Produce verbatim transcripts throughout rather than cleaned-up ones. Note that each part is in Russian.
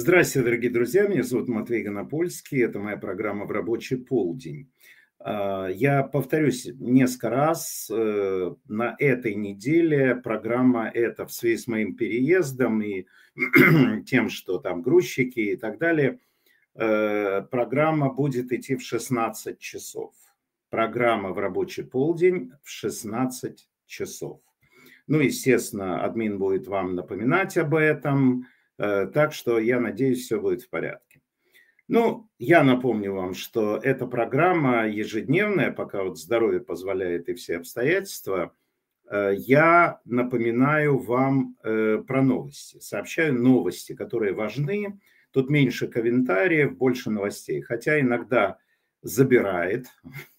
Здравствуйте, дорогие друзья. Меня зовут Матвей Гонопольский. Это моя программа «В рабочий полдень». А, Я повторюсь несколько раз. э, На этой неделе программа эта в связи с моим переездом и тем, что там грузчики и так далее, э, программа будет идти в шестнадцать часов. Программа «В рабочий полдень» в шестнадцать часов. Ну, естественно, админ будет вам напоминать об этом, э, так что я надеюсь, все будет в порядке. Ну, я напомню вам, что эта программа ежедневная, пока вот здоровье позволяет и все обстоятельства. Э, Я напоминаю вам э, про новости, сообщаю новости, которые важны. Тут меньше комментариев, больше новостей, хотя иногда забирает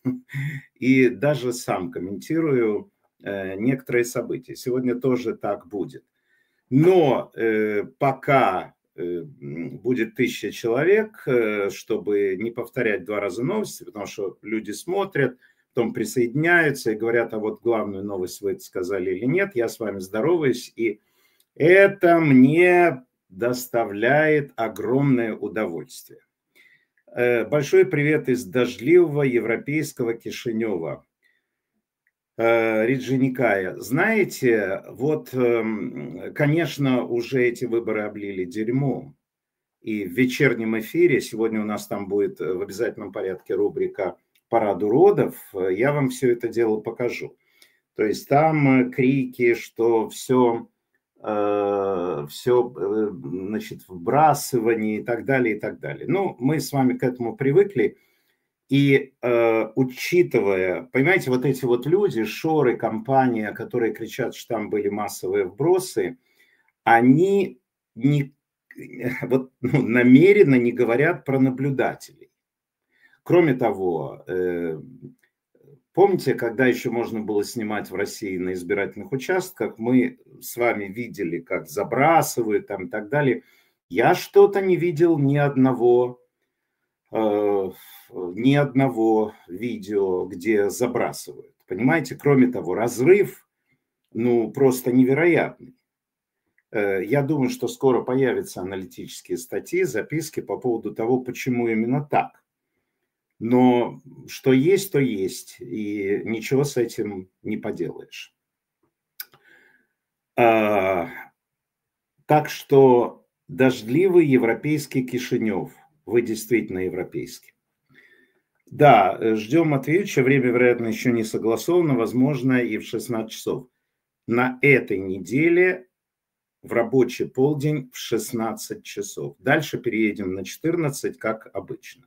и даже сам комментирую э, некоторые события. Сегодня тоже так будет. Но э, пока э, м, будет тысяча человек, э, чтобы не повторять два раза новости, потому что люди смотрят, потом присоединяются и говорят, а вот главную новость вы это сказали или нет, я с вами здороваюсь, и это мне доставляет огромное удовольствие. Э, Большой привет из дождливого европейского Кишинева. Э, Реджиникая. Знаете, вот, эм, конечно, уже эти выборы облили дерьмом. И в вечернем эфире, сегодня у нас там будет э, в обязательном порядке рубрика «Парад уродов», э, я вам все это дело покажу. То есть там э, крики, что все, все, значит, вбрасывание и так далее, и так далее. Ну, мы с вами к этому привыкли. И э, учитывая, понимаете, вот эти вот люди, Шоры, компания, которые кричат, что там были массовые вбросы, они не, вот, ну, намеренно не говорят про наблюдателей. Кроме того, э, помните, когда еще можно было снимать в России на избирательных участках, мы с вами видели, как забрасывают там и так далее. Я что-то не видел ни одного э, ни одного видео, где забрасывают. Понимаете, кроме того, разрыв, ну, просто невероятный. Э, Я думаю, что скоро появятся аналитические статьи, записки по поводу того, почему именно так. Но что есть, то есть, и ничего с этим не поделаешь. А, Так что дождливый европейский Кишинев. Вы действительно европейский. Да, э, ждем Матвеевича. Время, вероятно, еще не согласовано. Возможно, и в шестнадцать часов. На этой неделе в рабочий полдень в шестнадцать часов. Дальше переедем на четырнадцать, как обычно.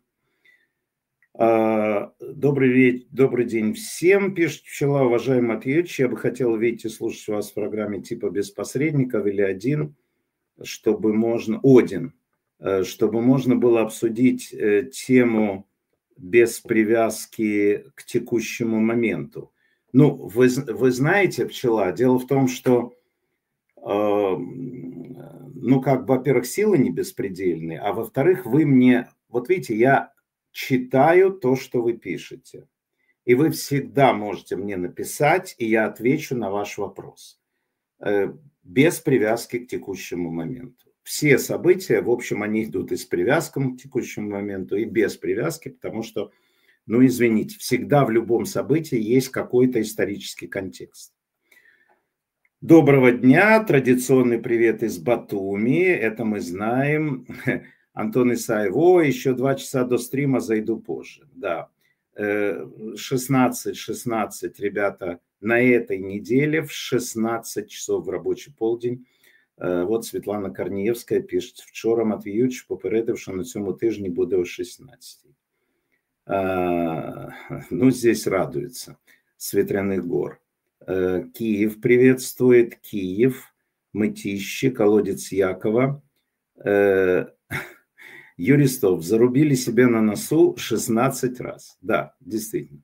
А, Добрый, ве- добрый день всем, пишет Пчела. Уважаемый Матвеевич, я бы хотел видеть и слушать вас в программе типа без посредников или один, чтобы можно... Один, э, чтобы можно было обсудить э, тему без привязки к текущему моменту. Ну, вы, вы знаете, Пчела, дело в том, что, э, ну, как, во-первых, силы не беспредельны, а во-вторых, вы мне, вот видите, я читаю то, что вы пишете, и вы всегда можете мне написать, и я отвечу на ваш вопрос, э, без привязки к текущему моменту. Все события, в общем, они идут и с привязкой к текущему моменту, и без привязки, потому что, ну, извините, всегда в любом событии есть какой-то исторический контекст. Доброго дня, традиционный привет из Батуми, это мы знаем. Антон Исаев, о, еще два часа до стрима, зайду позже. Да, шестнадцать шестнадцать, ребята, на этой неделе в шестнадцать часов в рабочий полдень. Вот Світлана Корнієвська пишет: вчора Матвійович попередив, що на цьому тижні буде о шістнадцятій. Ну, здесь радуется с ветряных гор. Киев приветствует, Киев, Мытищи, Колодец Якова. Юристов зарубили себе на носу шестнадцать раз. Да, действительно.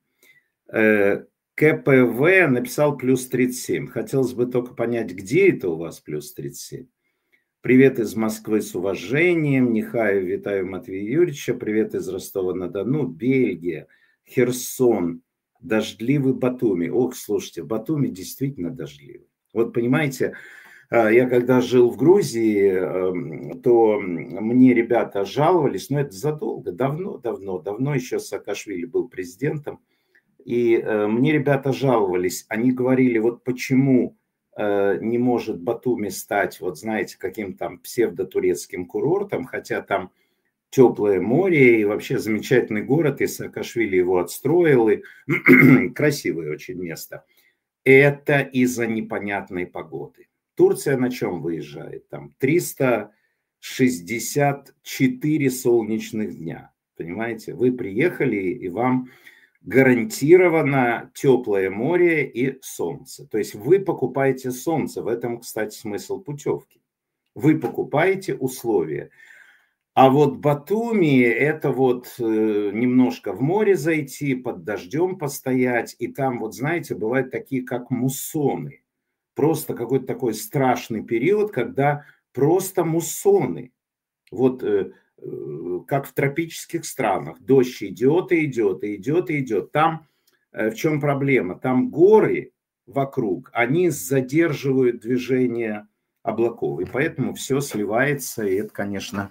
КПВ написал плюс тридцать семь. Хотелось бы только понять, где это у вас плюс тридцать семь. Привет из Москвы с уважением. Нехаю, витаю Матвея Юрьевича. Привет из Ростова-на-Дону, Бельгия, Херсон, дождливый Батуми. Ох, слушайте, Батуми действительно дождливый. Вот понимаете, Я когда жил в Грузии, то мне ребята жаловались, но это задолго, давно, давно, давно еще Саакашвили был президентом. И мне ребята жаловались, они говорили, вот почему не может Батуми стать, вот знаете, каким-то там псевдотурецким курортом, хотя там теплое море и вообще замечательный город, и Саакашвили его отстроил, и красивое очень место. Это из-за непонятной погоды. Турция на чем выезжает? Там триста шестьдесят четыре солнечных дня. Понимаете? Вы приехали, и вам гарантированно теплое море и солнце. То есть вы покупаете солнце. В этом, кстати, смысл путевки. Вы покупаете условия. А вот Батуми – это вот немножко в море зайти, под дождем постоять. И там, вот знаете, бывают такие, как муссоны. Просто какой-то такой страшный период, когда просто муссоны. Вот как в тропических странах. Дождь идет и идет, и идет, и идет. Там в чем проблема? Там горы вокруг, они задерживают движение облаков. И поэтому все сливается, и это, конечно...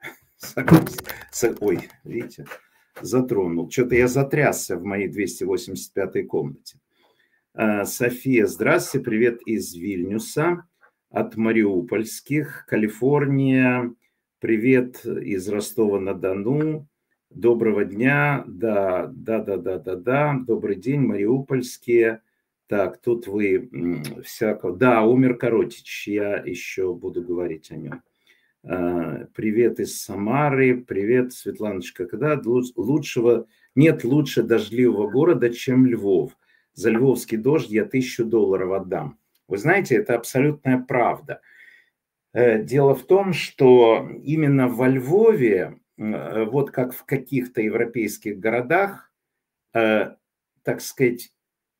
Ой, видите, затронул. Что-то я затрясся в моей двести восемьдесят пятой комнате. София, здравствуйте, привет из Вильнюса, от Мариупольских, Калифорния, привет из Ростова-на-Дону, доброго дня, да, да, да, да, да, да, добрый день, Мариупольские. Так, тут вы всякого... Да, умер Коротич, я еще буду говорить о нем. Привет из Самары, привет, Светланочка. Когда лучшего, нет лучше дождливого города, чем Львов. За львовский дождь я тысячу долларов отдам. Вы знаете, это абсолютная правда. Дело в том, что именно во Львове, вот как в каких-то европейских городах, так сказать,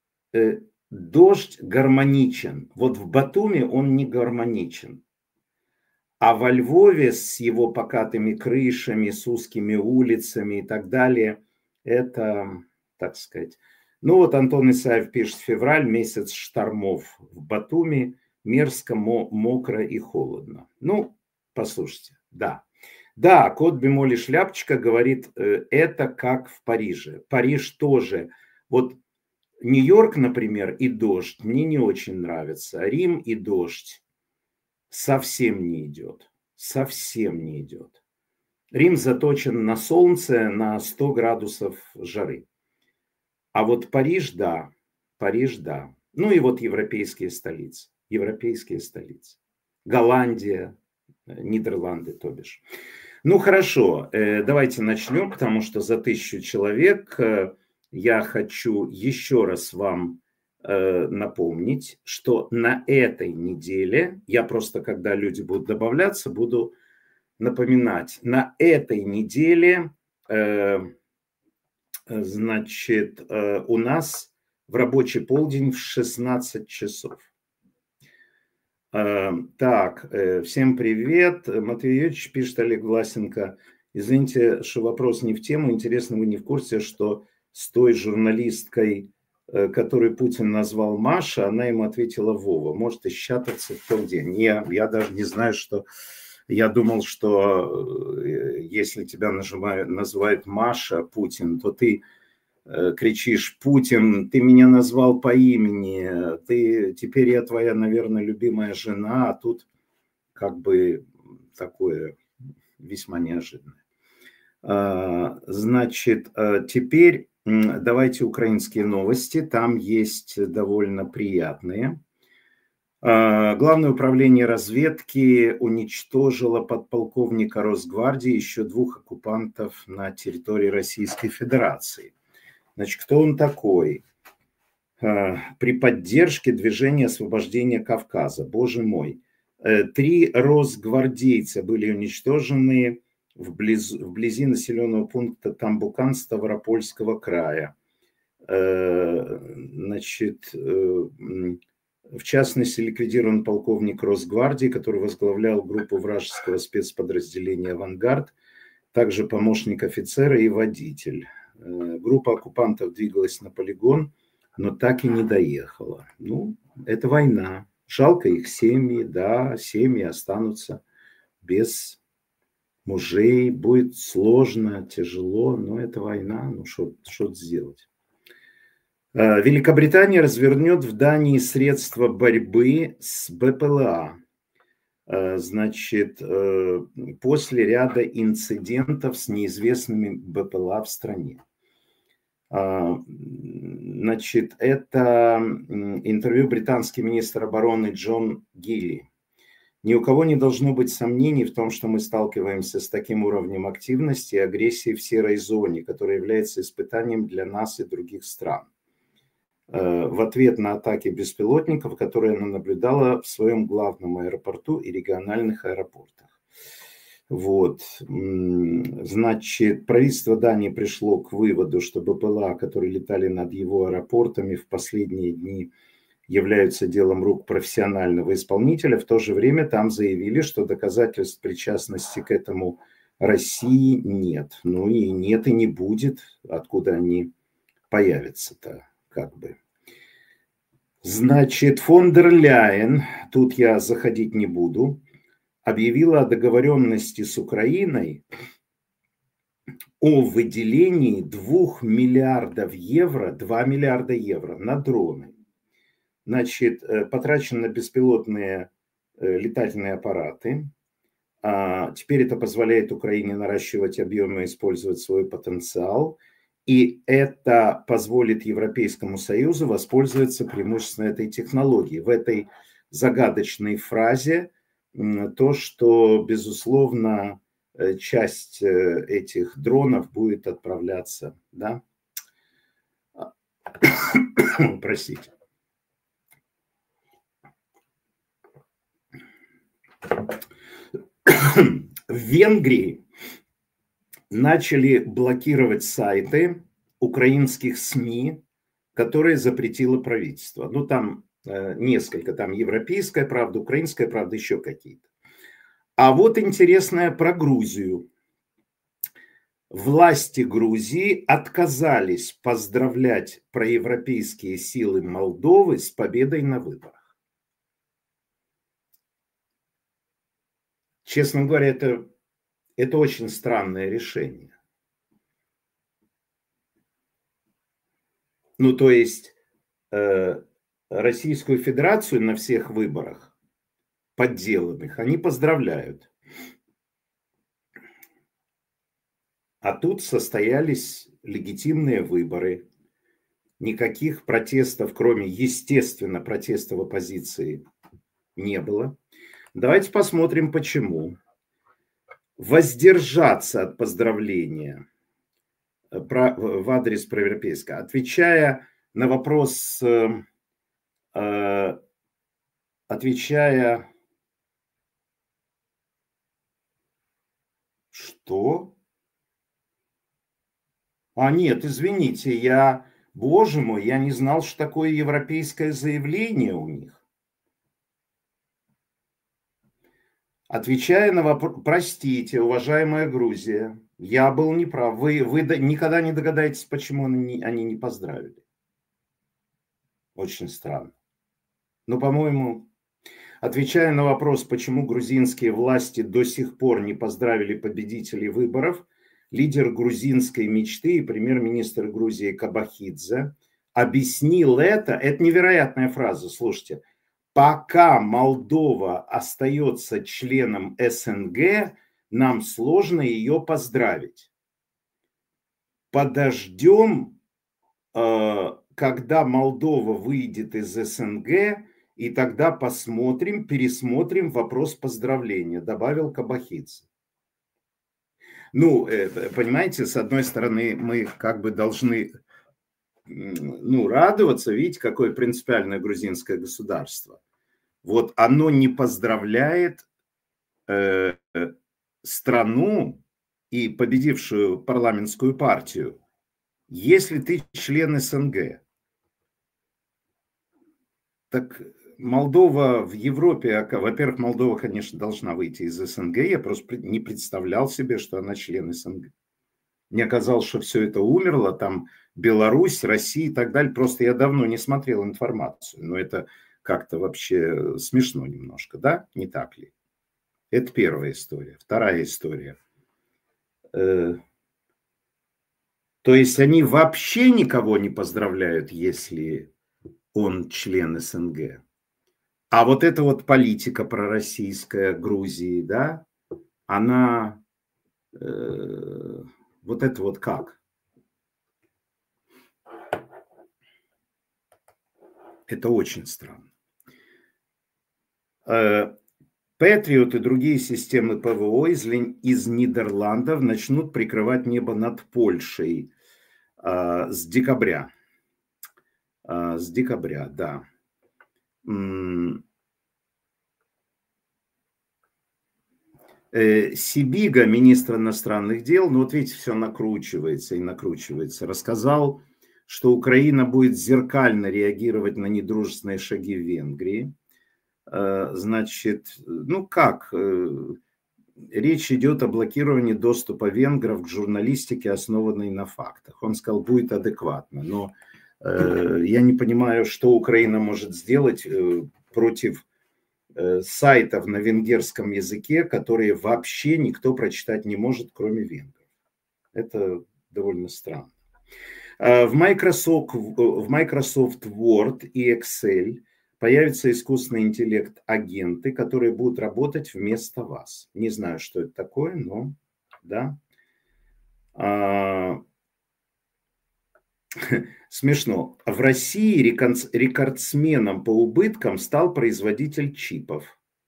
дождь гармоничен. Вот в Батуми он не гармоничен. А во Львове с его покатыми крышами, с узкими улицами и так далее, это, так сказать... Ну вот Антон Исаев пишет, февраль, месяц штормов в Батуми, мерзко, мокро и холодно. Ну, послушайте, да. Да, кот бемоль и шляпочка говорит, это как в Париже. Париж тоже. Вот Нью-Йорк, например, и дождь мне не очень нравится. Рим и дождь. Совсем не идет. Совсем не идет. Рим заточен на солнце, на сто градусов жары. А вот Париж, да. Париж, да. Ну и вот европейские столицы. Европейские столицы. Голландия, Нидерланды, то бишь. Ну хорошо, давайте начнем, потому что за тысячу человек я хочу еще раз вам напомнить, что на этой неделе, я просто, когда люди будут добавляться, буду напоминать, на этой неделе, значит, у нас в рабочий полдень в шестнадцать часов. Так, всем привет. Матвей Юрьевич, пишет Олег Власенко. Извините, что вопрос не в тему. Интересно, вы не в курсе, что с той журналисткой, которую Путин назвал Маша, она ему ответила Вова. Может исчататься в тот день. Я, я даже не знаю, что... Я думал, что если тебя нажимают, называют Маша Путин, то ты кричишь: Путин, ты меня назвал по имени, ты, теперь я твоя, наверное, любимая жена, а тут как бы такое весьма неожиданное. Значит, теперь давайте украинские новости, там есть довольно приятные. Главное управление разведки уничтожило подполковника Росгвардии еще двух оккупантов на территории Российской Федерации. Значит, кто он такой? При поддержке движения освобождения Кавказа. Боже мой. Три росгвардейца были уничтожены вблизи, вблизи населенного пункта Тамбукан Ставропольского края. Значит, в частности, ликвидирован полковник Росгвардии, который возглавлял группу вражеского спецподразделения «Авангард», также помощник офицера и водитель. Группа оккупантов двигалась на полигон, но так и не доехала. Ну, это война. Жалко их семьи, да, семьи останутся без мужей, будет сложно, тяжело, но это война, ну что сделать. Великобритания развернет в Дании средства борьбы с БПЛА. Значит, после ряда инцидентов с неизвестными БПЛА в стране. Значит, это интервью британский министр обороны Джон Гилли. Ни у кого не должно быть сомнений в том, что мы сталкиваемся с таким уровнем активности и агрессии в серой зоне, которая является испытанием для нас и других стран. В ответ на атаки беспилотников, которые она наблюдала в своем главном аэропорту и региональных аэропортах. Вот. Значит, правительство Дании пришло к выводу, что БПЛА, которые летали над его аэропортами в последние дни, являются делом рук профессионального исполнителя. В то же время там заявили, что доказательств причастности к этому России нет. Ну и нет и не будет. Откуда они появятся-то, как бы. Значит, фон дер Ляйен, тут я заходить не буду, объявила о договоренности с Украиной о выделении двух миллиардов евро, два миллиарда евро на дроны. Значит, потрачено на беспилотные летательные аппараты. Теперь это позволяет Украине наращивать объемы и использовать свой потенциал. И это позволит Европейскому Союзу воспользоваться преимущественно этой технологией. В этой загадочной фразе то, что, безусловно, часть этих дронов будет отправляться, да? Простите. В Венгрии начали блокировать сайты украинских СМИ, которые запретило правительство. Ну, там э, несколько, там Европейская правда, Украинская правда, еще какие-то. А вот интересное про Грузию. Власти Грузии отказались поздравлять проевропейские силы Молдовы с победой на выборах. Честно говоря, это, это очень странное решение. Ну, то есть э, Российскую Федерацию на всех выборах подделанных они поздравляют. А тут состоялись легитимные выборы. Никаких протестов, кроме, естественно, протестов оппозиции, не было. Давайте посмотрим, почему. Воздержаться от поздравления в адрес проевропейского, отвечая на вопрос, отвечая, что? А нет, извините, я, боже мой, я не знал, что такое европейское заявление у них. Отвечая на вопрос, простите, уважаемая Грузия, я был неправ. Вы, вы никогда не догадаетесь, почему они, они не поздравили. Очень странно. Но, по-моему, отвечая на вопрос, почему грузинские власти до сих пор не поздравили победителей выборов, лидер грузинской мечты и премьер-министр Грузии Кабахидзе объяснил это. Это невероятная фраза, слушайте. Пока Молдова остается членом СНГ, нам сложно ее поздравить. Подождем, когда Молдова выйдет из СНГ, и тогда посмотрим, пересмотрим вопрос поздравления, добавил Кабахидзе. Ну, понимаете, с одной стороны, мы как бы должны... ну, радоваться, видите, какое принципиальное грузинское государство. Вот оно не поздравляет э, страну и победившую парламентскую партию, если ты член СНГ. Так Молдова в Европе, во-первых, Молдова, конечно, должна выйти из СНГ, я просто не представлял себе, что она член СНГ. Мне казалось, что все это умерло, там Беларусь, Россия и так далее. Просто я давно не смотрел информацию. Но это как-то вообще смешно немножко, да? Не так ли? Это первая история. Вторая история. То есть они вообще никого не поздравляют, если он член СНГ. А вот эта вот политика пророссийская Грузии, да, она, э, вот это вот как? Это очень странно. Патриот и другие системы ПВО из, из Нидерландов начнут прикрывать небо над Польшей э, с декабря. Э, с декабря, да. М- э, Сибига, министр иностранных дел, ну вот видите, все накручивается и накручивается, рассказал, что Украина будет зеркально реагировать на недружественные шаги в Венгрии. Значит, ну как, речь идет о блокировании доступа венгров к журналистике, основанной на фактах. Он сказал, будет адекватно, но э, я не понимаю, что Украина может сделать э, против э, сайтов на венгерском языке, которые вообще никто прочитать не может, кроме венгров. Это довольно странно. В Microsoft, в Microsoft Word и Excel появится искусственный интеллект агенты, которые будут работать вместо вас. Не знаю, что это такое, но да. А, смешно. В России рекордсменом по убыткам стал производитель чипов.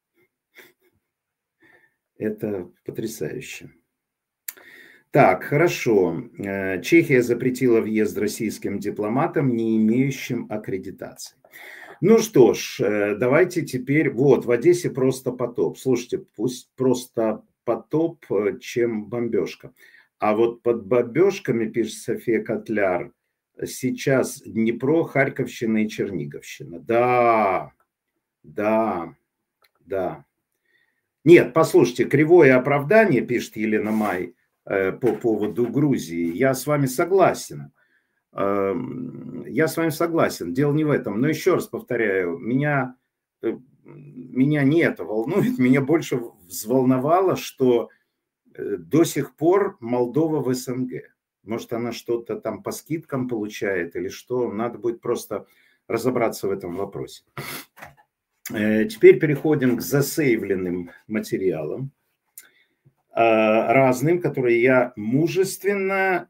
Это потрясающе. Так, хорошо. Чехия запретила въезд российским дипломатам, не имеющим аккредитации. Ну что ж, давайте теперь... Вот, в Одессе просто потоп. Слушайте, пусть просто потоп, чем бомбежка. А вот под бомбежками, пишет София Котляр, сейчас Днепро, Харьковщина и Черниговщина. Да, да, да. Нет, послушайте, кривое оправдание, пишет Елена Май, по поводу Грузии. Я с вами согласен. Я с вами согласен. Дело не в этом. Но еще раз повторяю, меня, меня не это волнует. Меня больше взволновало, что до сих пор Молдова в СНГ. Может, она что-то там по скидкам получает или что. Надо будет просто разобраться в этом вопросе. Теперь переходим к засейвленным материалам. Разным, которые я мужественно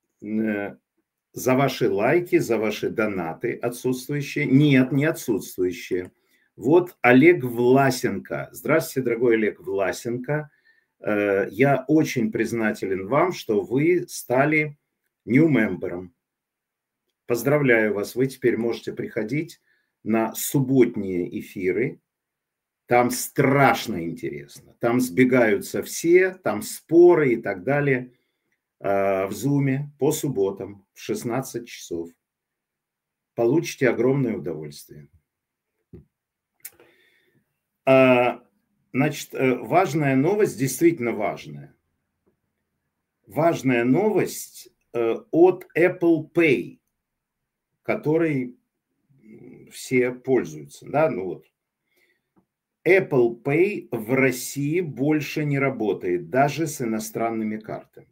за ваши лайки, за ваши донаты отсутствующие. Нет, не отсутствующие. Вот Олег Власенко. Здравствуйте, дорогой Олег Власенко. Я очень признателен вам, что вы стали new member'ом. Поздравляю вас, вы теперь можете приходить на субботние эфиры. Там страшно интересно. Там сбегаются все, там споры и так далее. В Зуме по субботам в шестнадцать часов. Получите огромное удовольствие. Значит, важная новость, действительно важная. Важная новость от Apple Pay, которой все пользуются. Да? Ну вот. Apple Pay в России больше не работает, даже с иностранными картами.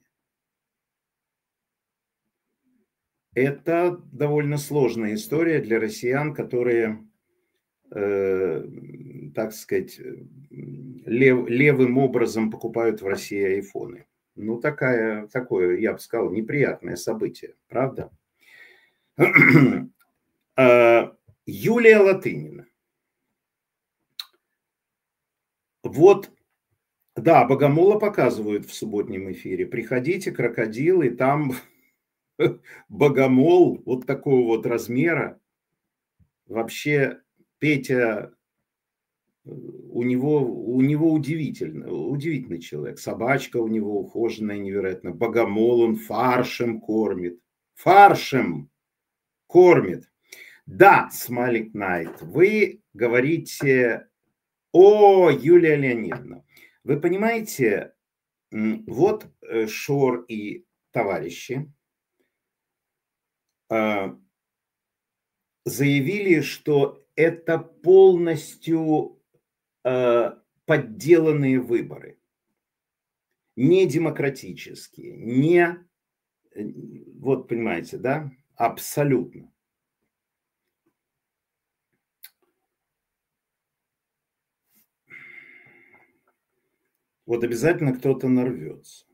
Это довольно сложная история для россиян, которые, э, так сказать, лев, левым образом покупают в России айфоны. Ну, такая, такое, я бы сказал, неприятное событие, правда? Юлия Латынина. Вот, да, Богомола показывают в субботнем эфире. Приходите, крокодилы, там Богомол вот такого вот размера. Вообще, Петя, у него, у него удивительно, удивительный человек. Собачка у него ухоженная невероятно. Богомол он фаршем кормит. Фаршем кормит. Да, Смайлик Найт, вы говорите... О, Юлия Леонидовна, вы понимаете, вот Шор и товарищи заявили, что это полностью э, подделанные выборы. Не демократические, не... Вот понимаете, да? Абсолютно. Вот обязательно кто-то нарвется.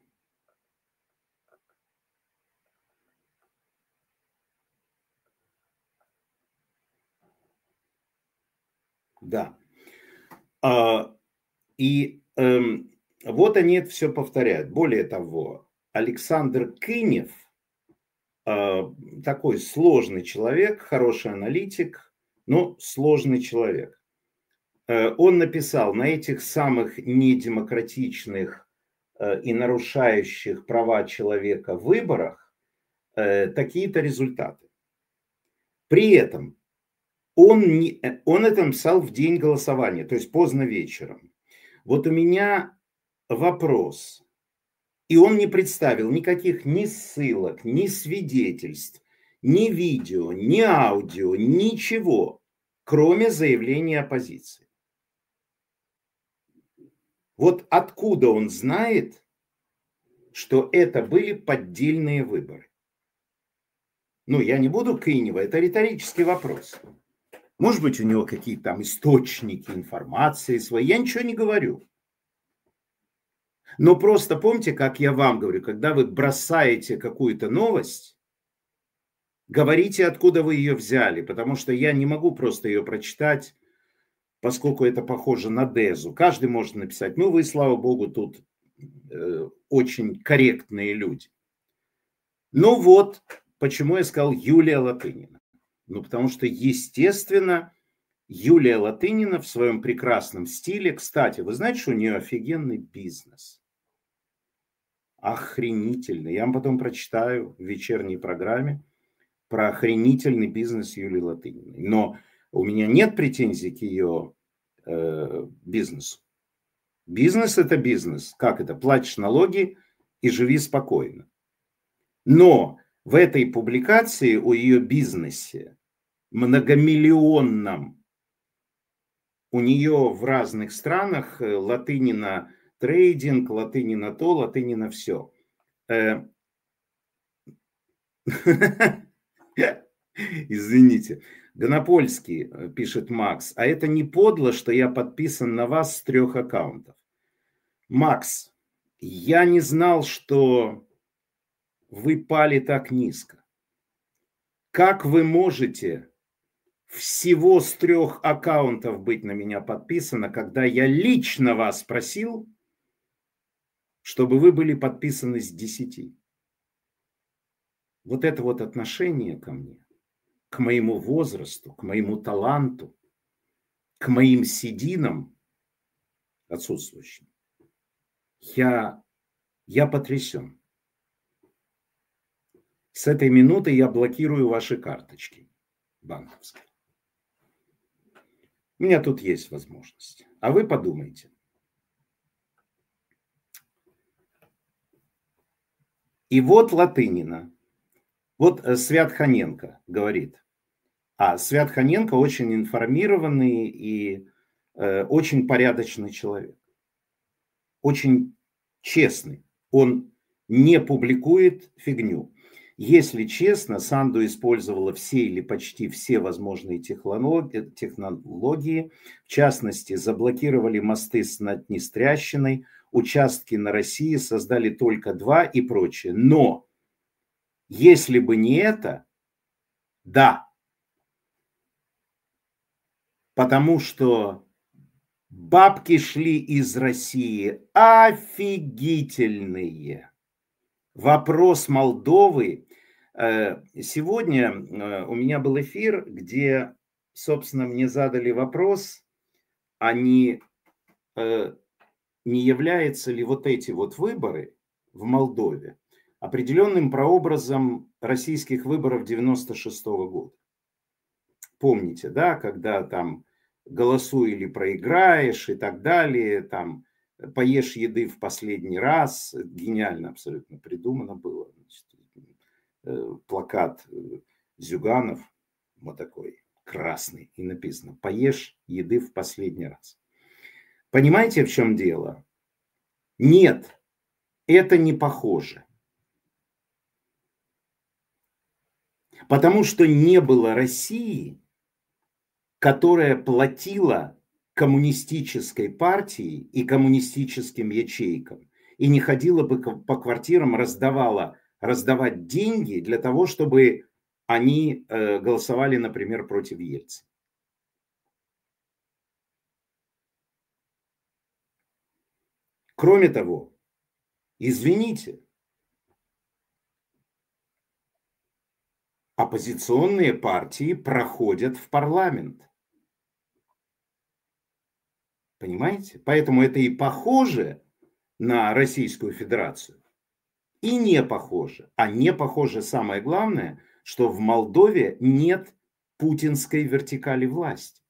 Да. А, и эм, вот они это все повторяют. Более того, Александр Кынев, э, такой сложный человек, хороший аналитик, но сложный человек. Э, он написал: на этих самых недемократичных э, и нарушающих права человека выборах э, такие-то результаты. При этом он, не, он это написал в день голосования, то есть поздно вечером. Вот у меня вопрос. И он не представил никаких ни ссылок, ни свидетельств, ни видео, ни аудио, ничего, кроме заявления оппозиции. Вот откуда он знает, что это были поддельные выборы? Ну, я не буду Кынева, это риторический вопрос. Может быть, у него какие-то там источники информации свои, я ничего не говорю. Но просто помните, как я вам говорю, когда вы бросаете какую-то новость, говорите, откуда вы ее взяли, потому что я не могу просто ее прочитать, поскольку это похоже на дезу. Каждый может написать: ну, вы, слава богу, тут э, очень корректные люди. Ну вот, почему я сказал Юлия Латынина. Ну, потому что, естественно, Юлия Латынина в своем прекрасном стиле, кстати, вы знаете, что у нее офигенный бизнес? Охренительный. Я вам потом прочитаю в вечерней программе про охренительный бизнес Юлии Латыниной. Но у меня нет претензий к ее э, бизнесу. Бизнес – это бизнес. Как это? Платишь налоги и живи спокойно. Но в этой публикации о ее бизнесе, многомиллионном, у нее в разных странах Латынина трейдинг, Латынина то, Латынина все. Извините. Гонопольский, пишет Макс: а это не подло, что я подписан на вас с трех аккаунтов? Макс, я не знал, что вы пали так низко. Как вы можете всего с трех аккаунтов быть на меня подписано, когда я лично вас просил, чтобы вы были подписаны с десяти? Вот это вот отношение ко мне, к моему возрасту, к моему таланту, к моим сединам отсутствующим. Я, я потрясен. С этой минуты я блокирую ваши карточки банковские. У меня тут есть возможность. А вы подумайте. И вот Латынина. Вот Свят-Ханенко говорит. А Свят-Ханенко очень информированный и э, очень порядочный человек. Очень честный. Он не публикует фигню. Если честно, Санду использовала все или почти все возможные технологии, технологии. В частности, заблокировали мосты с Наднестрящиной, участки на России создали только два и прочее. Но если бы не это, да, потому что бабки шли из России офигительные. Вопрос Молдовы. Сегодня у меня был эфир, где, собственно, мне задали вопрос, а не, не являются ли вот эти вот выборы в Молдове определенным прообразом российских выборов девяносто шестого года. Помните, да, когда там голосуй или проиграешь и так далее, там поешь еды в последний раз, гениально абсолютно придумано было. Значит, плакат Зюганов, вот такой красный. И написано: поешь еды в последний раз. Понимаете, в чем дело? Нет, это не похоже. Потому что не было России, которая платила коммунистической партии и коммунистическим ячейкам, и не ходила бы по квартирам, раздавала, раздавать деньги для того, чтобы они э, голосовали, например, против Ельцина. Кроме того, извините, оппозиционные партии проходят в парламент. Понимаете? Поэтому это и похоже на Российскую Федерацию, и не похоже. А не похоже самое главное, что в Молдове нет путинской вертикали власти.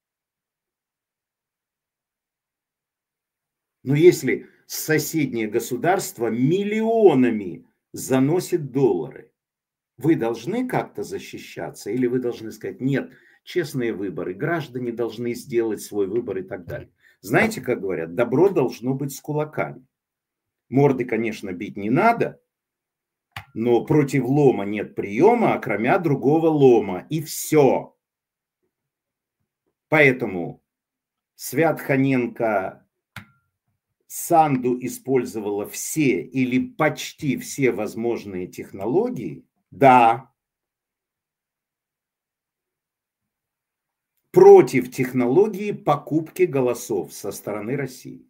Но если соседнее государство миллионами заносит доллары, вы должны как-то защищаться, или вы должны сказать: нет, честные выборы, граждане должны сделать свой выбор и так далее. Знаете, как говорят, добро должно быть с кулаками. Морды, конечно, бить не надо, но против лома нет приема, окромя другого лома. И все. Поэтому Свят-Хоненко Санду использовала все или почти все возможные технологии. Да. Против технологии покупки голосов со стороны России.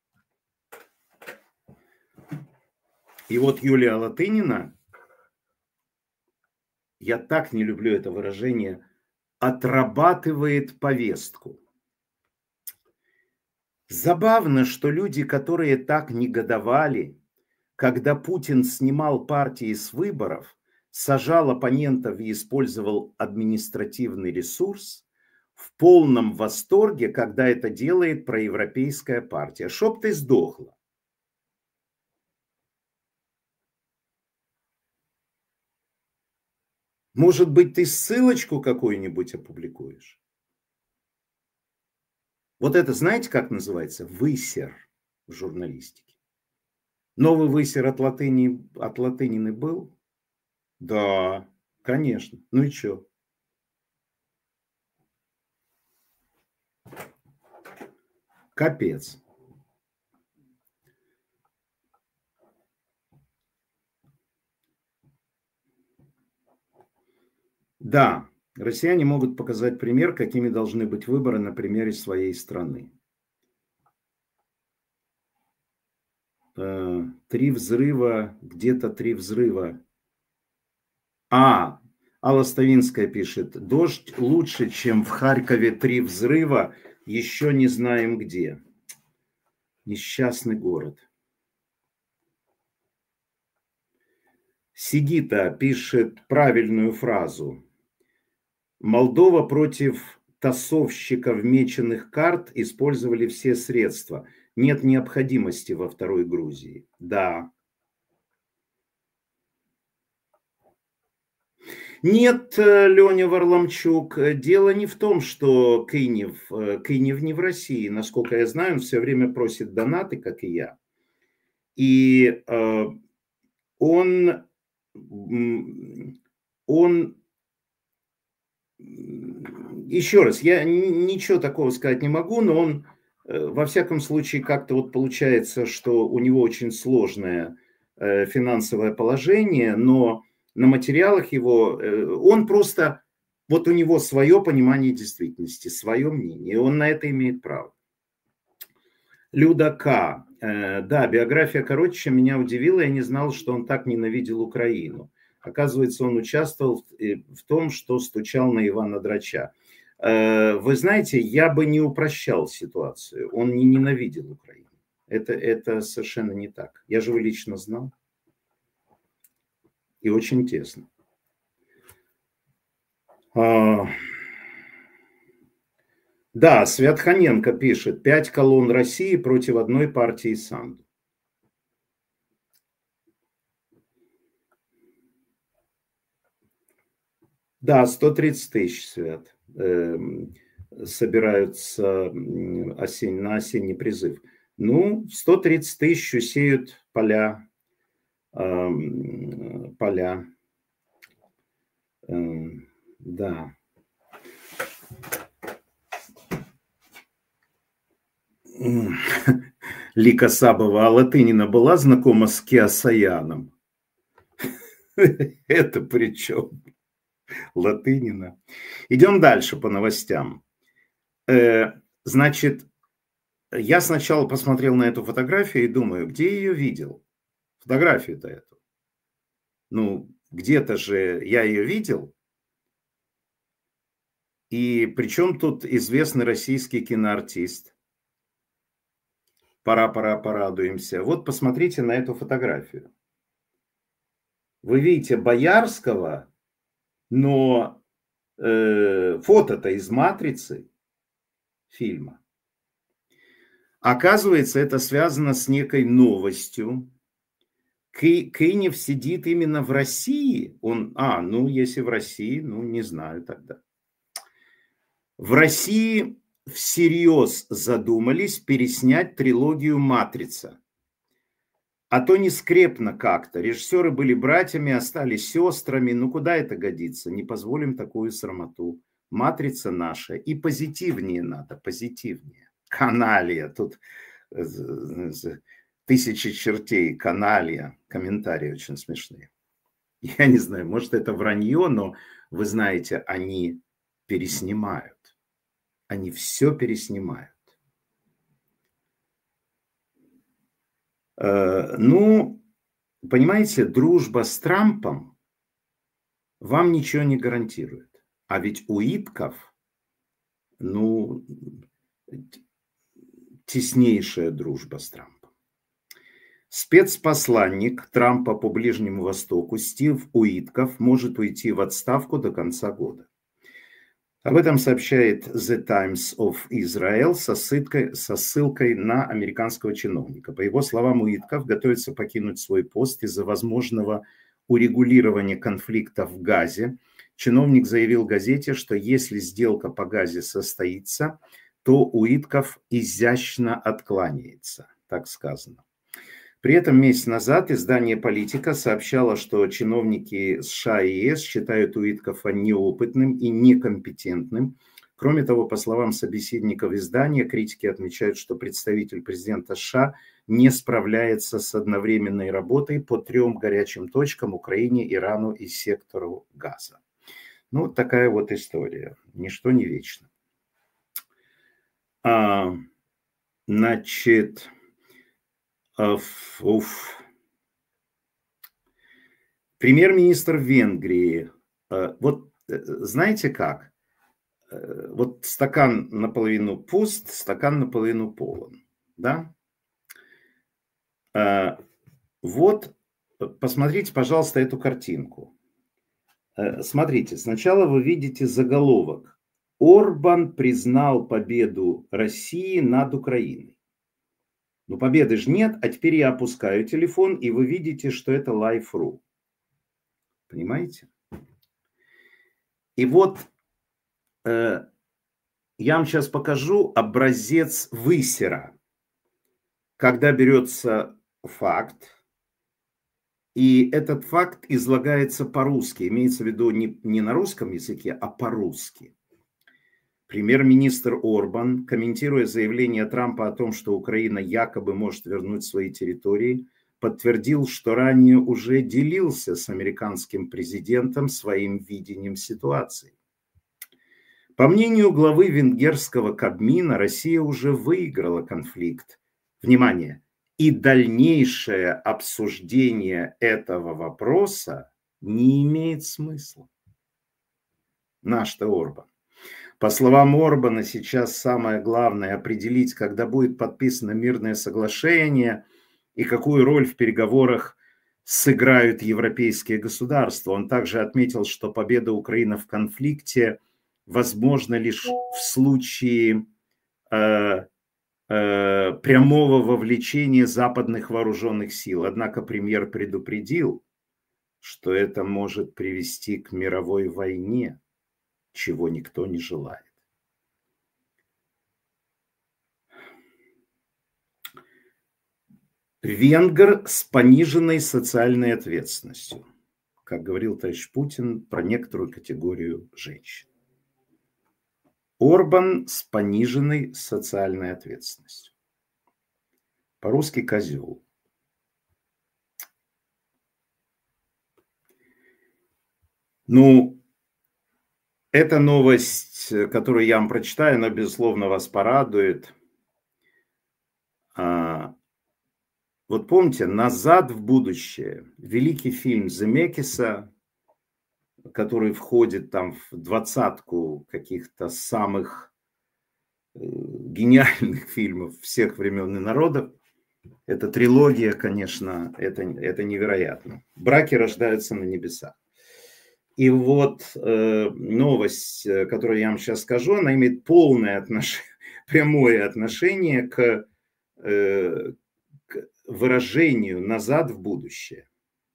И вот Юлия Латынина, я так не люблю это выражение, отрабатывает повестку. Забавно, что люди, которые так негодовали, когда Путин снимал партии с выборов, сажал оппонентов и использовал административный ресурс, в полном восторге, когда это делает проевропейская партия. Чтоб ты сдохла. Может быть, ты ссылочку какую-нибудь опубликуешь? Вот это знаете, как называется? Высер в журналистике. Новый высер от латыни, от Латынины был? Да, конечно. Ну и что? Капец. Да, россияне могут показать пример, какими должны быть выборы на примере своей страны. Э, три взрыва, где-то три взрыва. А, Алла Ставинская пишет: дождь лучше, чем в Харькове три взрыва, еще не знаем где. Несчастный город. Сигита пишет правильную фразу. Молдова против тасовщиков меченых карт использовали все средства. Нет необходимости во второй Грузии. Да. Нет, Леня Варламчук, дело не в том, что Кынев, Кынев не в России. Насколько я знаю, он все время просит донаты, как и я. И э, он, он, еще раз, я ничего такого сказать не могу, но он, во всяком случае, как-то вот получается, что у него очень сложное финансовое положение, но на материалах его, он просто, вот у него свое понимание действительности, свое мнение, и он на это имеет право. Люда К. Да, биография короче, чем меня удивила, я не знал, что он так ненавидел Украину. Оказывается, он участвовал в том, что стучал на Ивана Драча. Вы знаете, я бы не упрощал ситуацию, он не ненавидел Украину. Это, это совершенно не так. Я же его лично знал. И очень тесно. Да, Свят-Хоненко пишет: пять колонн России против одной партии Санду. Да, сто тридцать тысяч, Свят. э, собираются осень, на осенний призыв. Ну, сто тридцать тысяч усеют поля, э, поля, э, да. Лика Сабова, а Латынина была знакома с Кеосаяном? Это при чем? Латынина. Идем дальше по новостям. Значит, я сначала посмотрел на эту фотографию и думаю, где я ее видел? Фотографию-то эту. Ну, где-то же я ее видел. И причем тут известный российский киноартист. Пора, пора, порадуемся. Вот посмотрите на эту фотографию. Вы видите Боярского, но э, фото-то из «Матрицы» фильма. Оказывается, это связано с некой новостью. Кынев сидит именно в России. Он, а, ну, если в России, ну, не знаю тогда. В России всерьез задумались переснять трилогию «Матрица». А то не скрепно как-то. Режиссеры были братьями, остались сестрами. Ну, куда это годится? Не позволим такую срамоту. «Матрица» наша. И позитивнее надо, позитивнее. Каналья. Тут тысячи чертей. Каналья. Комментарии очень смешные. Я не знаю, может, это вранье, но вы знаете, они переснимают. Они все переснимают. Ну, понимаете, дружба с Трампом вам ничего не гарантирует. А ведь у Итков, ну, теснейшая дружба с Трампом. Спецпосланник Трампа по Ближнему Востоку Стив Уитков может уйти в отставку до конца года. Об этом сообщает The Times of Israel со ссылкой, со ссылкой на американского чиновника. По его словам, Уитков готовится покинуть свой пост из-за возможного урегулирования конфликта в Газе. Чиновник заявил газете, что если сделка по Газе состоится, то Уитков изящно откланяется, так сказано. При этом месяц назад издание «Политика» сообщало, что чиновники США и ЕС считают Уиткофа неопытным и некомпетентным. Кроме того, по словам собеседников издания, критики отмечают, что представитель президента США не справляется с одновременной работой по трем горячим точкам – Украине, Ирану и сектору Газа. Ну, вот такая вот история. Ничто не вечно. А, значит... Уф. Премьер-министр Венгрии. Вот знаете как? Вот стакан наполовину пуст, стакан наполовину полон. Да? Вот посмотрите, пожалуйста, эту картинку. Смотрите, сначала вы видите заголовок. Орбан признал победу России над Украиной. Но победы же нет, а теперь я опускаю телефон, и вы видите, что это Live точка ру. Понимаете? И вот э, я вам сейчас покажу образец высера. Когда берется факт, и этот факт излагается по-русски. Имеется в виду не, не на русском языке, а по-русски. Премьер-министр Орбан, комментируя заявление Трампа о том, что Украина якобы может вернуть свои территории, подтвердил, что ранее уже делился с американским президентом своим видением ситуации. По мнению главы венгерского Кабмина, Россия уже выиграла конфликт. Внимание! И дальнейшее обсуждение этого вопроса не имеет смысла. Наш-то Орбан. По словам Орбана, сейчас самое главное определить, когда будет подписано мирное соглашение и какую роль в переговорах сыграют европейские государства. Он также отметил, что победа Украины в конфликте возможна лишь в случае э, э, прямого вовлечения западных вооруженных сил. Однако премьер предупредил, что это может привести к мировой войне. чего никто не желает. Венгр с пониженной социальной ответственностью, как говорил товарищ Путин про некоторую категорию женщин. Орбан с пониженной социальной ответственностью. По-русски козел. Ну, эта новость, которую я вам прочитаю, она, безусловно, вас порадует. А, вот помните, «Назад в будущее», великий фильм Земекиса, который входит там в двадцатку каких-то самых гениальных фильмов всех времен и народов. Эта трилогия, конечно, это, это невероятно. Браки рождаются на небесах. И вот э, новость, которую я вам сейчас скажу, она имеет полное отношение, прямое отношение к, э, к выражению «назад в будущее».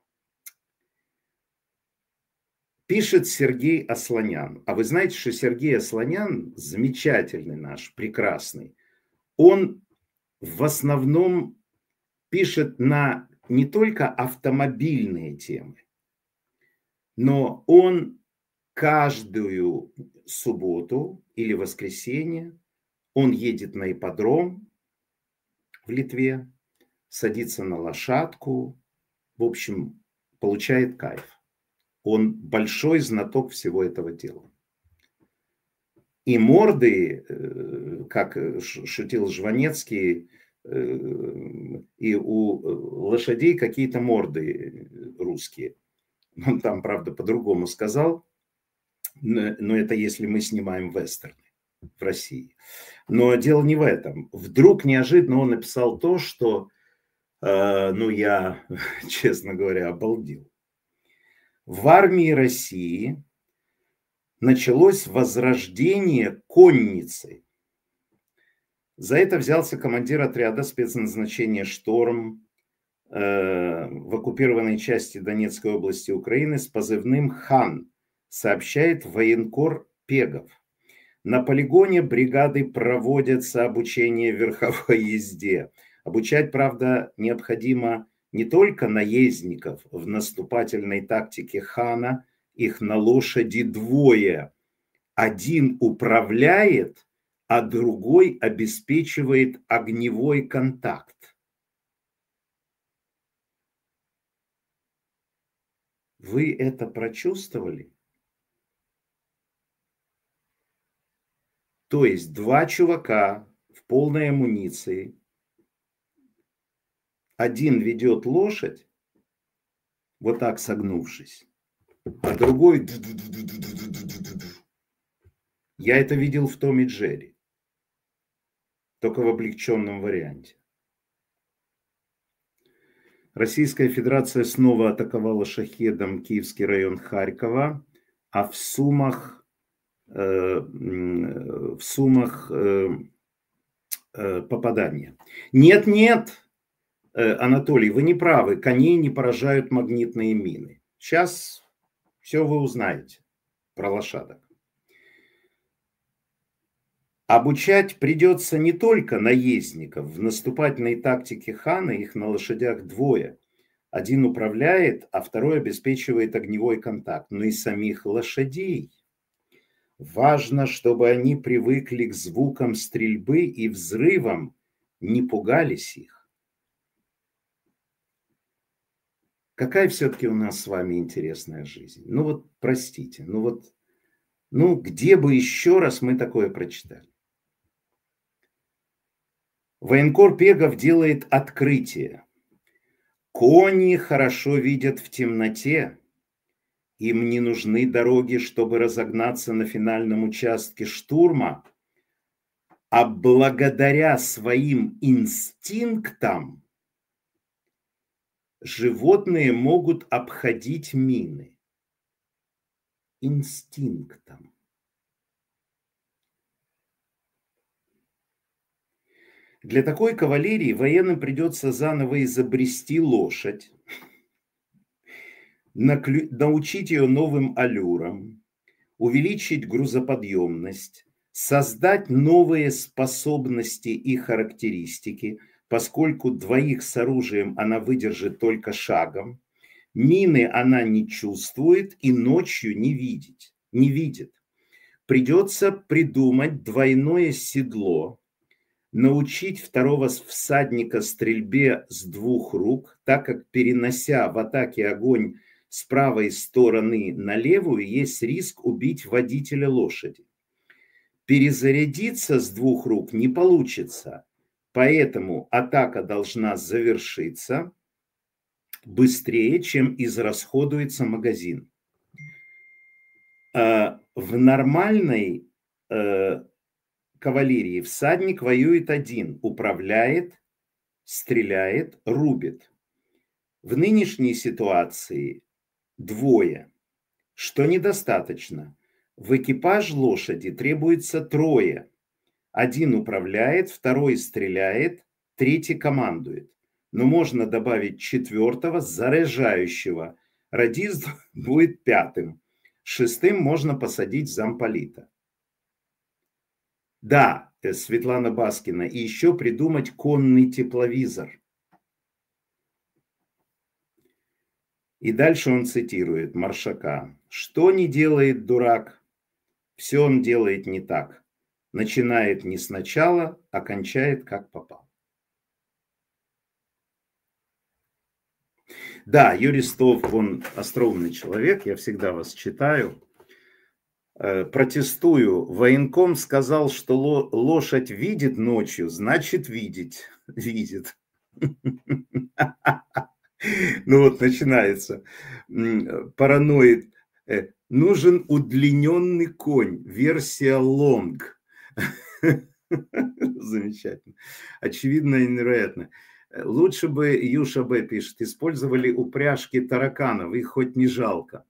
Пишет Сергей Асланян. А вы знаете, что Сергей Асланян, замечательный наш, прекрасный, он в основном пишет на не только автомобильные темы, но он каждую субботу или воскресенье он едет на ипподром в Литве, садится на лошадку, в общем, получает кайф. Он большой знаток всего этого дела. И морды, как шутил Жванецкий, и у лошадей какие-то морды русские. Он там, правда, по-другому сказал, но это если мы снимаем вестерны в России. Но дело не в этом. Вдруг неожиданно он написал то, что, ну, я, честно говоря, обалдел. В армии России началось возрождение конницы. За это взялся командир отряда спецназначения «Шторм» э, в оккупированной части Донецкой области Украины с позывным «Хан», сообщает военкор Пегов. На полигоне бригады проводятся обучение верховой езде. Обучать, правда, необходимо не только наездников в наступательной тактике Хана, их на лошади двое. Один управляет, а другой обеспечивает огневой контакт. Вы это прочувствовали? То есть два чувака в полной амуниции. Один ведет лошадь, вот так согнувшись, а другой... Я это видел в Том и Джерри, только в облегченном варианте. Российская Федерация снова атаковала шахедом Киевский район Харькова, а в Сумах, э, в Сумах э, э, попадание. Нет, нет, Анатолий, вы не правы, коней не поражают магнитные мины. Сейчас все вы узнаете про лошадок. Обучать придется не только наездников. В наступательной тактике Хана их на лошадях двое. Один управляет, а второй обеспечивает огневой контакт. Но и самих лошадей. Важно, чтобы они привыкли к звукам стрельбы и взрывам, не пугались их. Какая все-таки у нас с вами интересная жизнь. Ну вот, простите, ну вот, ну где бы еще раз мы такое прочитали? Военкор Пегов делает открытие. Кони хорошо видят в темноте. Им не нужны дороги, чтобы разогнаться на финальном участке штурма. А благодаря своим инстинктам животные могут обходить мины. Инстинктом. Для такой кавалерии военным придется заново изобрести лошадь, научить ее новым аллюрам, увеличить грузоподъемность, создать новые способности и характеристики, поскольку двоих с оружием она выдержит только шагом, мины она не чувствует и ночью не видит. Не видит. Придется придумать двойное седло, научить второго всадника стрельбе с двух рук, так как, перенося в атаке огонь с правой стороны на левую, есть риск убить водителя лошади. Перезарядиться с двух рук не получится, поэтому атака должна завершиться быстрее, чем израсходуется магазин. В нормальной кавалерии всадник воюет один, управляет, стреляет, рубит. В нынешней ситуации двое, что недостаточно. В экипаж лошади требуется трое. Один управляет, второй стреляет, третий командует. Но можно добавить четвертого, заряжающего. Радист будет пятым. Шестым можно посадить замполита. Да, Светлана Баскина, и еще придумать конный тепловизор. И дальше он цитирует Маршака. Что не делает дурак, все он делает не так. Начинает не сначала, а кончает как попал. Да, Юрий Стов, он остроумный человек, я всегда вас читаю. Протестую. Военком сказал, что лошадь видит ночью, значит видеть. Видит. Ну вот начинается. Параноид. Нужен удлиненный конь. Версия лонг. Замечательно. Очевидно и невероятно. Лучше бы, Юша Б. пишет, использовали упряжки тараканов, их хоть не жалко.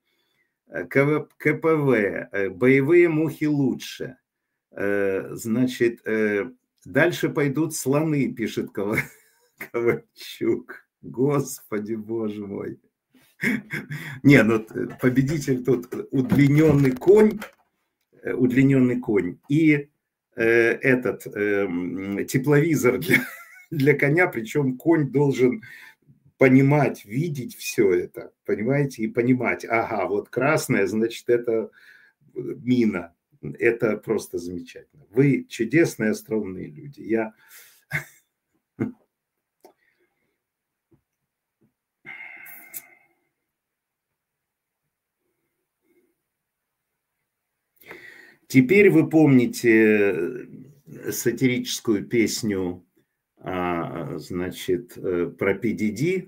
КПВ, боевые мухи лучше. Значит, дальше пойдут слоны, пишет Ковальчук. Господи, боже мой. Не, ну победитель тут удлиненный конь, удлиненный конь и этот тепловизор для... для коня, причем конь должен понимать, видеть все это, понимаете, и понимать, ага, вот красная, значит, это мина. Это просто замечательно. Вы чудесные остроумные люди. Я... Теперь вы помните сатирическую песню, значит, про пи ди ди.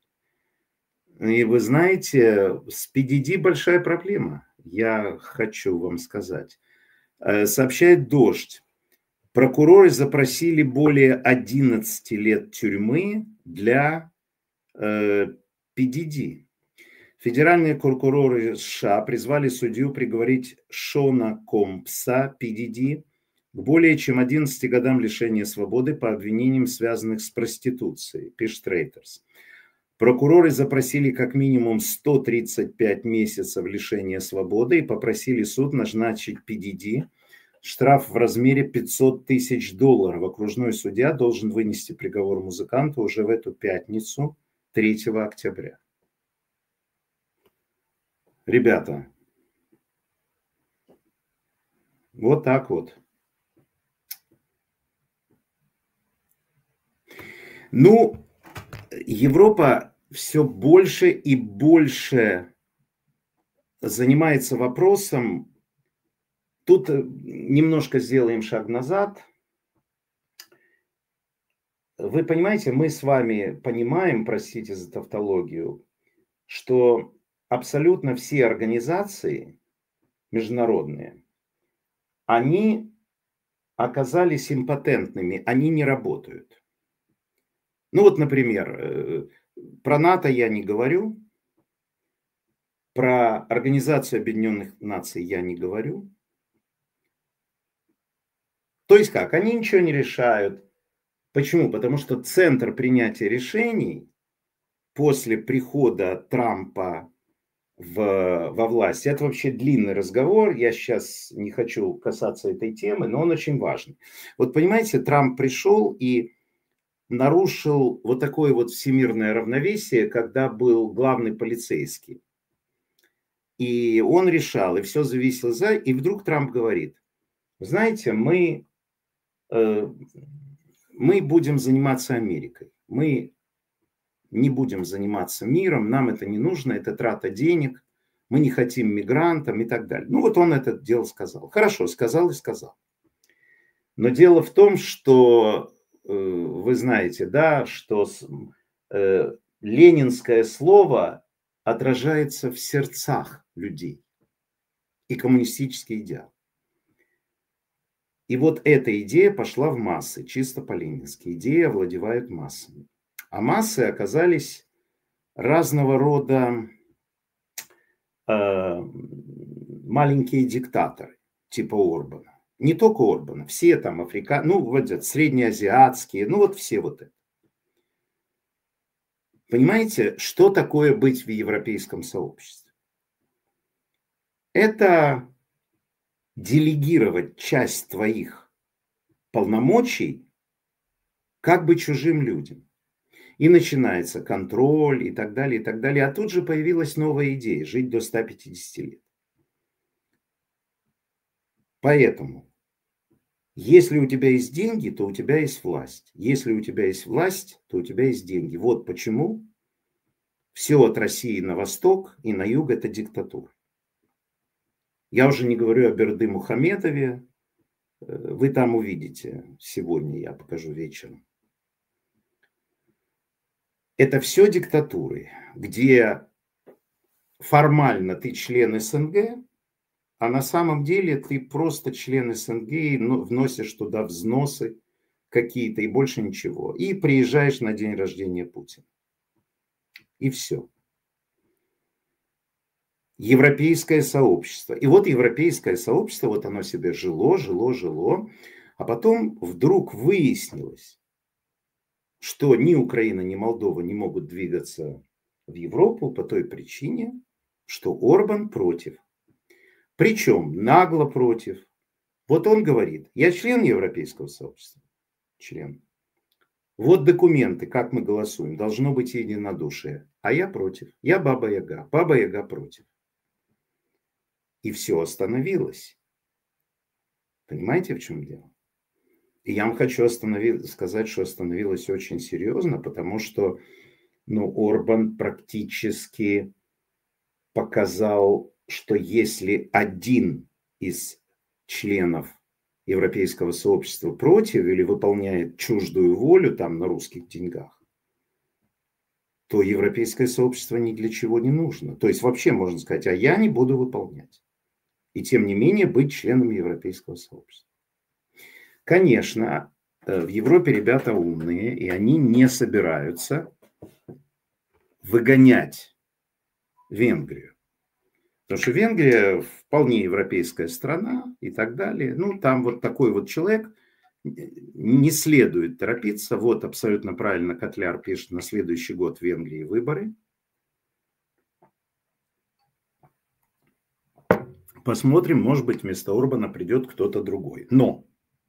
И вы знаете, с пи ди ди большая проблема, я хочу вам сказать. Сообщает «Дождь». Прокуроры запросили более одиннадцати лет тюрьмы для пи ди ди. Федеральные прокуроры США призвали судью приговорить Шона Компса, пи ди ди, к более чем одиннадцати годам лишения свободы по обвинениям, связанных с проституцией, пишет Reuters. Прокуроры запросили как минимум сто тридцать пять месяцев лишения свободы и попросили суд назначить пи ди ди штраф в размере пятьсот тысяч долларов. Окружной судья должен вынести приговор музыканту уже в эту пятницу, третьего октября. Ребята, вот так вот. Ну, Европа все больше и больше занимается вопросом. Тут немножко сделаем шаг назад. Вы понимаете, мы с вами понимаем, простите за тавтологию, что абсолютно все организации международные, они оказались импотентными, они не работают. Ну вот, например, про НАТО я не говорю, про Организацию Объединенных Наций я не говорю. То есть как, они ничего не решают. Почему? Потому что центр принятия решений после прихода Трампа в, во власти. Это вообще длинный разговор, я сейчас не хочу касаться этой темы, но он очень важный. Вот понимаете, Трамп пришел и нарушил вот такое вот всемирное равновесие, когда был главный полицейский. И он решал, и все зависело за... И вдруг Трамп говорит, знаете, мы, э, мы будем заниматься Америкой. Мы не будем заниматься миром, нам это не нужно, это трата денег, мы не хотим мигрантам и так далее. Ну вот он это дело сказал. Хорошо, сказал и сказал. Но дело в том, что э, вы знаете, да, что э, ленинское слово отражается в сердцах людей и коммунистический идеал. И вот эта идея пошла в массы, чисто по-ленински. Идея овладевает массами. А массы оказались разного рода э, маленькие диктаторы, типа Орбана. Не только Орбана, все там африканцы, ну вот это, среднеазиатские, ну вот все вот это. Понимаете, что такое быть в европейском сообществе? Это делегировать часть твоих полномочий как бы чужим людям. И начинается контроль и так далее, и так далее. А тут же появилась новая идея – жить до ста пятидесяти лет. Поэтому, если у тебя есть деньги, то у тебя есть власть. Если у тебя есть власть, то у тебя есть деньги. Вот почему все от России на восток и на юг – это диктатура. Я уже не говорю о Берды Мухамедове. Вы там увидите. Сегодня я покажу вечером. Это все диктатуры, где формально ты член СНГ, а на самом деле ты просто член СНГ и вносишь туда взносы какие-то и больше ничего. И приезжаешь на день рождения Путина. И все. Европейское сообщество. И вот европейское сообщество, вот оно себе жило, жило, жило. А потом вдруг выяснилось, что ни Украина, ни Молдова не могут двигаться в Европу по той причине, что Орбан против. Причем нагло против. Вот он говорит, я член Европейского сообщества. Член. Вот документы, как мы голосуем. Должно быть единодушие. А я против. Я Баба-Яга. Баба-Яга против. И все остановилось. Понимаете, в чем дело? И я вам хочу сказать, что остановилось очень серьезно, потому что ну, Орбан практически показал, что если один из членов Европейского сообщества против или выполняет чуждую волю там на русских деньгах, то Европейское сообщество ни для чего не нужно. То есть вообще можно сказать, а я не буду выполнять. И тем не менее быть членом Европейского сообщества. Конечно, в Европе ребята умные, и они не собираются выгонять Венгрию. Потому что Венгрия вполне европейская страна и так далее. Ну, там вот такой вот человек, не следует торопиться. Вот абсолютно правильно Котляр пишет, на следующий год в Венгрии выборы. Посмотрим, может быть, вместо Орбана придет кто-то другой. Но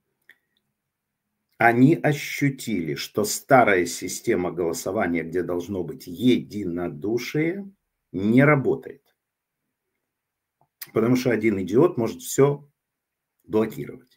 они ощутили, что старая система голосования, где должно быть единодушие, не работает. Потому что один идиот может все блокировать.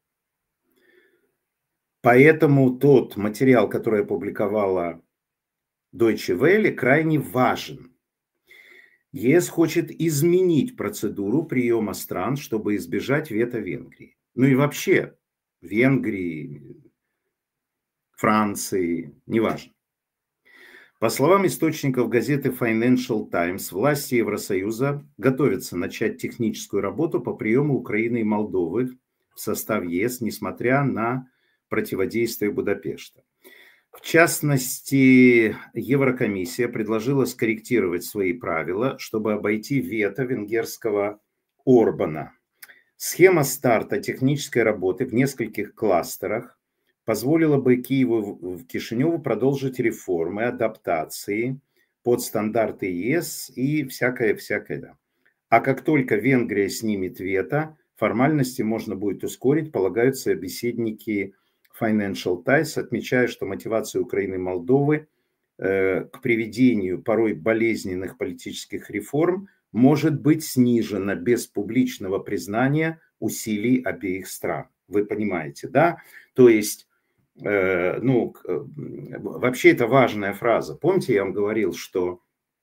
Поэтому тот материал, который опубликовала Deutsche Welle, крайне важен. ЕС хочет изменить процедуру приема стран, чтобы избежать вето Венгрии. Ну и вообще Венгрии, Франции, неважно. По словам источников газеты Financial Times, власти Евросоюза готовятся начать техническую работу по приему Украины и Молдовы в состав ЕС, несмотря на противодействие Будапешта. В частности, Еврокомиссия предложила скорректировать свои правила, чтобы обойти вето венгерского Орбана. Схема старта технической работы в нескольких кластерах позволила бы Киеву в Кишиневу продолжить реформы, адаптации по под стандарты ЕС и всякое-всякое. Да. А как только Венгрия снимет вето, формальности можно будет ускорить, полагают собеседники Financial Times, отмечая, что мотивация Украины и Молдовы э, к приведению порой болезненных политических реформ может быть снижена без публичного признания усилий обеих стран. Вы понимаете, да? То есть, э, ну, э, вообще это важная фраза. Помните, я вам говорил, что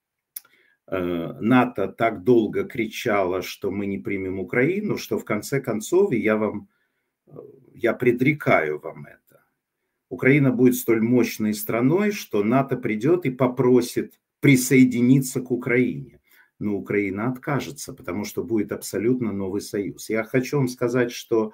НАТО так долго кричало, что мы не примем Украину, что в конце концов, я вам, я предрекаю вам это. Украина будет столь мощной страной, что НАТО придет и попросит присоединиться к Украине. Но Украина откажется, потому что будет абсолютно новый союз. Я хочу вам сказать, что,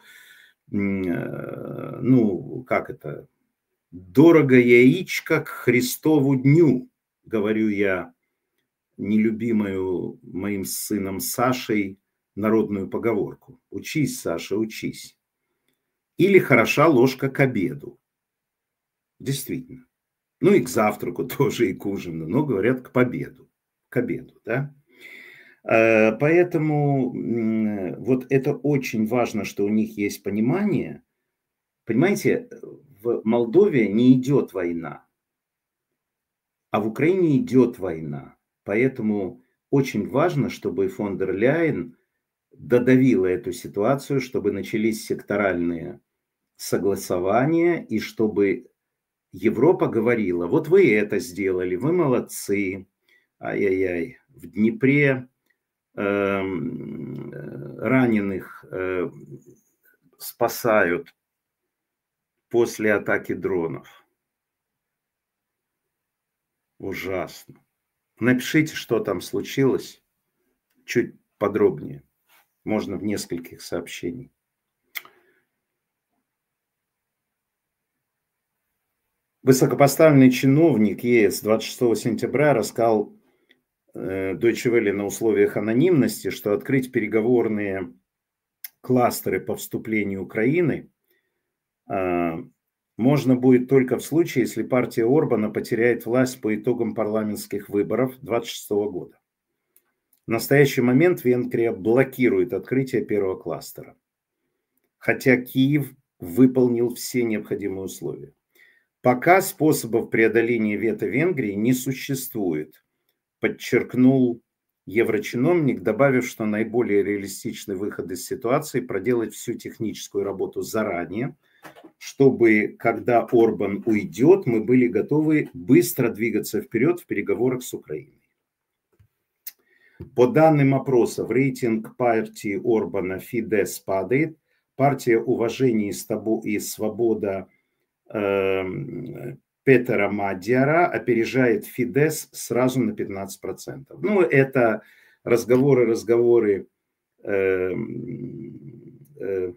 ну, как это, дорого яичко к Христову дню, говорю я, нелюбимую моим сыном Сашей народную поговорку. Учись, Саша, учись. Или хороша ложка к обеду. Действительно. Ну и к завтраку тоже, и к ужину. Но говорят к победу. К обеду, да. Поэтому вот это очень важно, что у них есть понимание. Понимаете, в Молдове не идет война, а в Украине идет война. Поэтому очень важно, чтобы фон дер Ляйен додавила эту ситуацию, чтобы начались секторальные согласования, и чтобы Европа говорила: вот вы это сделали, вы молодцы, ай-яй-яй, в Днепре э, раненых э, спасают после атаки дронов. Ужасно. Напишите, что там случилось, чуть подробнее. Можно в нескольких сообщениях. Высокопоставленный чиновник ЕС двадцать шестого сентября рассказал э, Deutsche Welle на условиях анонимности, что открыть переговорные кластеры по вступлению Украины э, можно будет только в случае, если партия Орбана потеряет власть по итогам парламентских выборов две тысячи двадцать шестого года. В настоящий момент Венгрия блокирует открытие первого кластера, хотя Киев выполнил все необходимые условия. Пока способов преодоления вето Венгрии не существует, подчеркнул еврочиновник, добавив, что наиболее реалистичный выход из ситуации – проделать всю техническую работу заранее, чтобы, когда Орбан уйдет, мы были готовы быстро двигаться вперед в переговорах с Украиной. По данным опросов, рейтинг партии Орбана Фидес падает, партия «Уважение и свобода» Петера Мадьяра опережает Фидес сразу на пятнадцать процентов. Ну, это разговоры, разговоры. Э, э,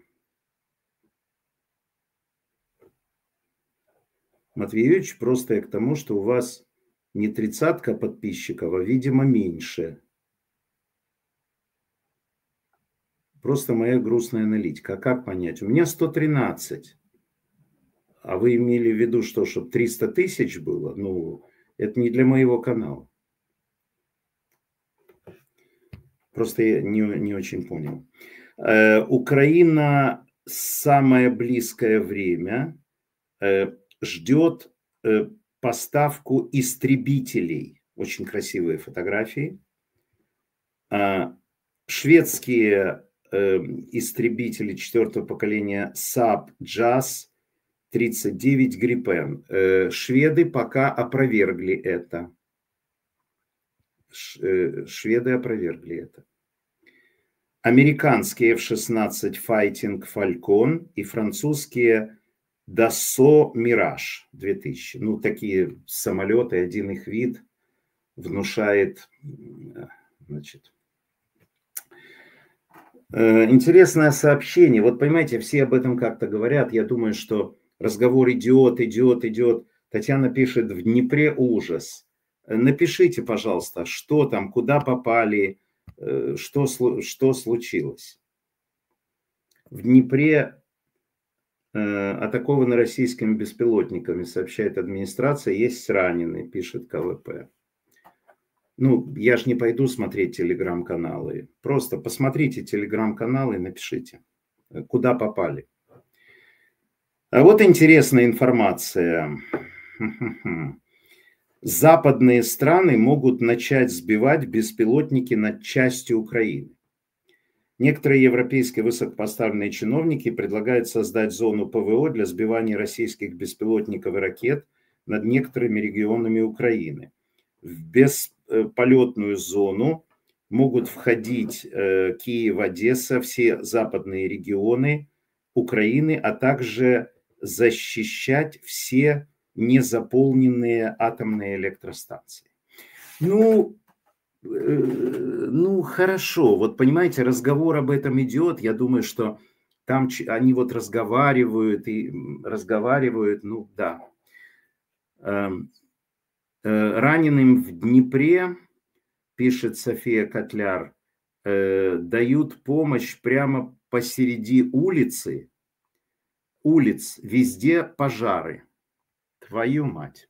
Матвей Юрьевич, просто я к тому, что у вас не тридцатка подписчиков, а, видимо, меньше. Просто моя грустная аналитика. А как понять? У меня сто тринадцать. А вы имели в виду, что, чтобы триста тысяч было? Ну, это не для моего канала. Просто я не, не очень понял. Э, Украина самое близкое время э, ждет э, поставку истребителей. Очень красивые фотографии. Э, шведские э, истребители четвертого поколения Saab джаз тридцать девять Gripen. Шведы пока опровергли это. Шведы опровергли это. Американские эф шестнадцать Fighting Falcon и французские Dassault Mirage две тысячи. Ну, такие самолеты, один их вид внушает, значит... Интересное сообщение. Вот понимаете, все об этом как-то говорят. Я думаю, что разговор идет, идет, идет. Татьяна пишет: в Днепре ужас. Напишите, пожалуйста, что там, куда попали, что, что случилось. В Днепре атакованы российскими беспилотниками, сообщает администрация, есть раненые, пишет ка вэ пэ. Ну, я ж не пойду смотреть телеграм-каналы. Просто посмотрите телеграм-каналы и напишите, куда попали. А вот интересная информация. Западные страны могут начать сбивать беспилотники над частью Украины. Некоторые европейские высокопоставленные чиновники предлагают создать зону ПВО для сбивания российских беспилотников и ракет над некоторыми регионами Украины. В бесполетную зону могут входить Киев, Одесса, все западные регионы Украины, а также защищать все незаполненные атомные электростанции. Ну, ну, хорошо. Вот понимаете, разговор об этом идет. Я думаю, что там они вот разговаривают и разговаривают. Ну, да. Раненым в Днепре, пишет София Котляр, дают помощь прямо посреди улицы. Улиц, везде пожары. Твою мать.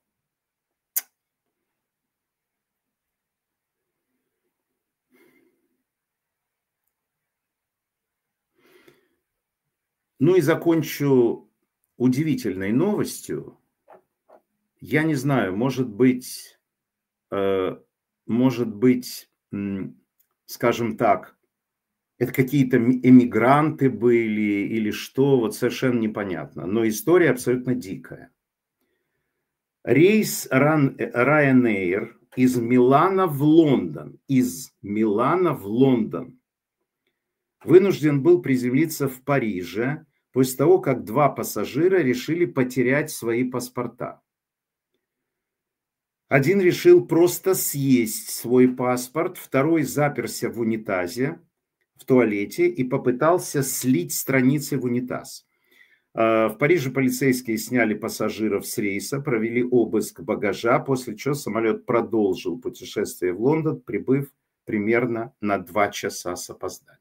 Ну и закончу удивительной новостью. Я не знаю, может быть, может быть, скажем так, это какие-то эмигранты были или что, вот совершенно непонятно. Но история абсолютно дикая. Рейс Ryanair из Милана в Лондон, из Милана в Лондон, вынужден был приземлиться в Париже после того, как два пассажира решили потерять свои паспорта. Один решил просто съесть свой паспорт, второй заперся в унитазе, в туалете и попытался слить страницы в унитаз. В Париже полицейские сняли пассажиров с рейса, провели обыск багажа, после чего самолет продолжил путешествие в Лондон, прибыв примерно на два часа с опозданием.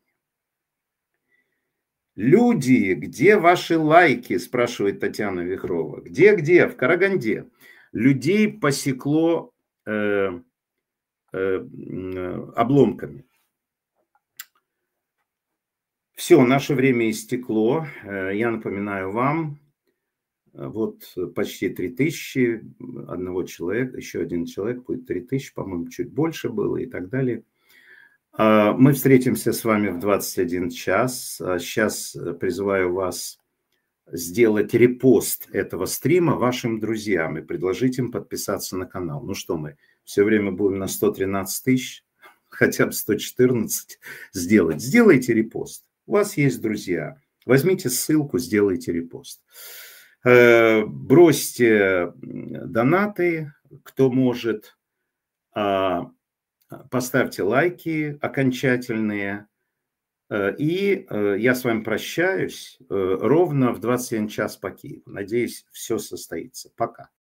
Люди, где ваши лайки, спрашивает Татьяна Вихрова. Где-где? В Караганде. Людей посекло э, э, обломками. Все, наше время истекло. Я напоминаю вам, вот почти три тысячи, одного человека, еще один человек, будет три тысячи, по-моему, чуть больше было и так далее. Мы встретимся с вами в двадцать один час. Сейчас призываю вас сделать репост этого стрима вашим друзьям и предложить им подписаться на канал. Ну что, мы все время будем на сто тринадцать тысяч, хотя бы сто четырнадцать сделать. Сделайте репост. У вас есть друзья. Возьмите ссылку, сделайте репост. Бросьте донаты, кто может. Поставьте лайки окончательные. И я с вами прощаюсь ровно в двадцать один час по Киеву. Надеюсь, все состоится. Пока.